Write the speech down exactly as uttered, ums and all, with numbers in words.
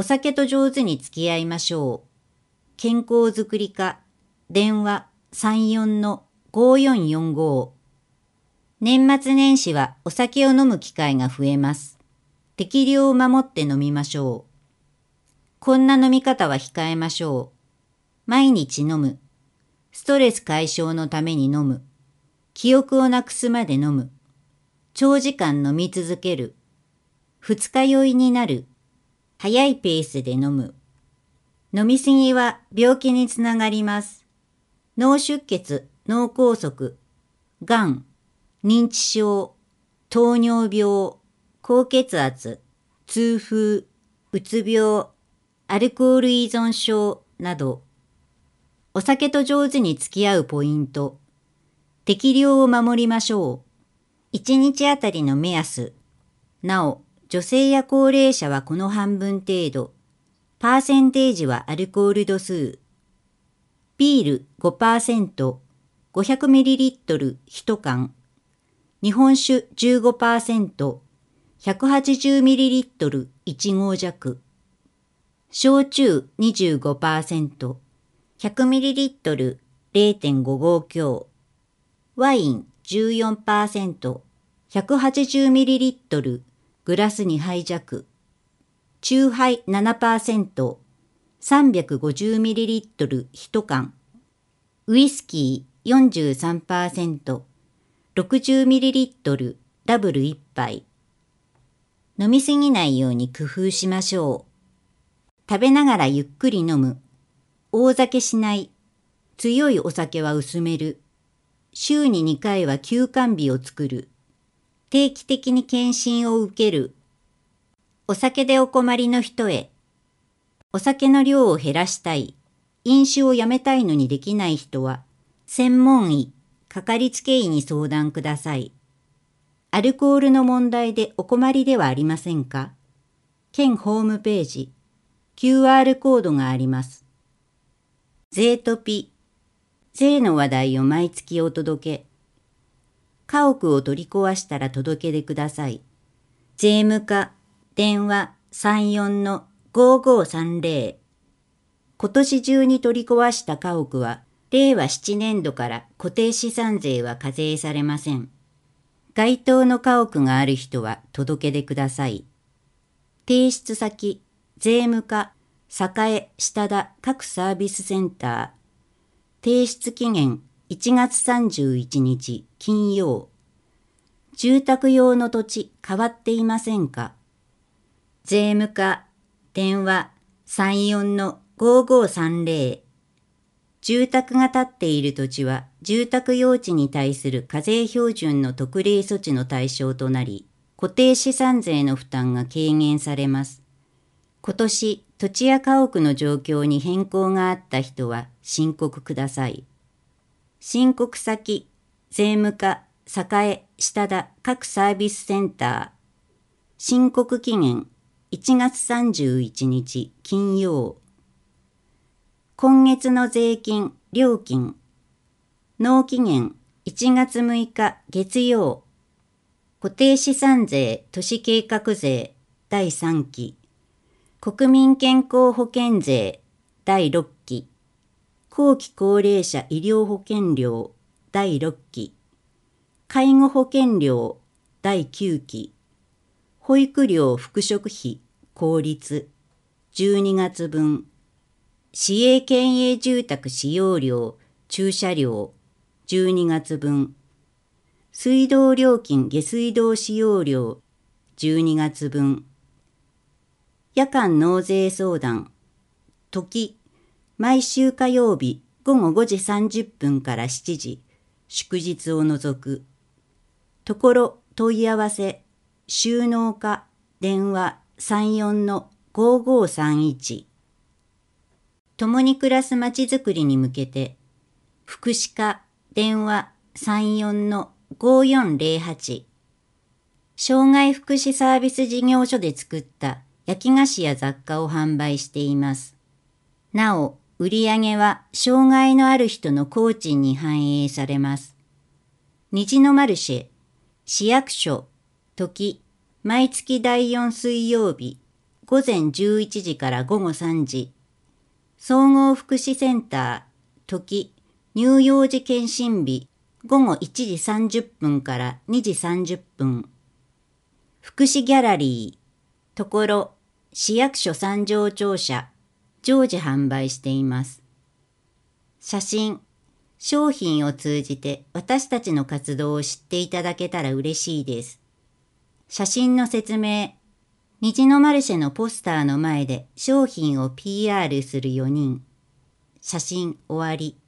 お酒と上手に付き合いましょう。健康づくり課、電話 さんよんのごよんよんご。年末年始はお酒を飲む機会が増えます。適量を守って飲みましょう。こんな飲み方は控えましょう。毎日飲む。ストレス解消のために飲む。記憶をなくすまで飲む。長時間飲み続ける。二日酔いになる。早いペースで飲む。飲みすぎは病気につながります。脳出血、脳梗塞、がん、認知症、糖尿病、高血圧、痛風、うつ病、アルコール依存症など、お酒と上手に付き合うポイント。適量を守りましょう。いちにちあたりの目安。なお、女性や高齢者はこの半分程度。パーセンテージはアルコール度数。ビール ごパーセント、ごひゃくミリリットルいち缶。日本酒 じゅうごパーセント、ひゃくはちじゅうミリリットルいち合弱。焼酎 にじゅうごパーセント、ひゃくミリリットル れいてんご合強。ワイン じゅうよんパーセント、ひゃくはちじゅうミリリットルグラスにはい弱。酎ハイ ななパーセント、さんびゃくごじゅうミリリットルいち缶。ウイスキー よんじゅうさんパーセント、ろくじゅうミリリットルダブルいっ杯。飲みすぎないように工夫しましょう。食べながらゆっくり飲む。大酒しない。強いお酒は薄める。週ににかいは休肝日を作る。定期的に検診を受ける。お酒でお困りの人へ。お酒の量を減らしたい。飲酒をやめたいのにできない人は、専門医、かかりつけ医に相談ください。アルコールの問題でお困りではありませんか？県ホームページ、キューアール コードがあります。税トピ、税の話題を毎月お届け。家屋を取り壊したら届けてください。税務課、電話 さんよんのごごさんぜろ。今年中に取り壊した家屋は、れいわななねんどから固定資産税は課税されません。該当の家屋がある人は届け出ください。提出先、税務課、栄下田各サービスセンター。提出期限いちがつさんじゅういちにち金曜。住宅用の土地変わっていませんか？税務課、電話 さんよんのごごさんぜろ。住宅が建っている土地は住宅用地に対する課税標準の特例措置の対象となり、固定資産税の負担が軽減されます。今年、土地や家屋の状況に変更があった人は申告ください。申告先、税務課、栄下田各サービスセンター。申告期限いちがつさんじゅういちにち金曜。今月の税金、料金。納期限いちがつむいか月曜。固定資産税都市計画税だいさんき。国民健康保険税だいろっき。後期高齢者医療保険料だいろっき。介護保険料だいきゅうき。保育料復職費公立じゅうにがつぶん。市営県営住宅使用料駐車料じゅうにがつぶん。水道料金下水道使用料じゅうにがつぶん。夜間納税相談時毎週火曜日ごごごじさんじゅっぷんからしちじ、祝日を除く。ところ問い合わせ収納課電話 さんよんのごごさんいち。共に暮らすまちづくりに向けて福祉課電話 さんよんのごよんぜろはち。障害福祉サービス事業所で作った焼き菓子や雑貨を販売しています。なお、売上は障害のある人の工賃に反映されます。虹のマルシェ、市役所、時、毎月だいよん水曜日、 ごぜんじゅういちじからごごさんじ、総合福祉センター、時、乳幼児検診日、ごごいちじさんじゅっぷんからにじさんじゅっぷん。福祉ギャラリー、ところ、市役所三条庁舎、常時販売しています。写真、商品を通じて私たちの活動を知っていただけたら嬉しいです。写真の説明、虹のマルシェのポスターの前で商品を ピーアール するよにん。写真終わり。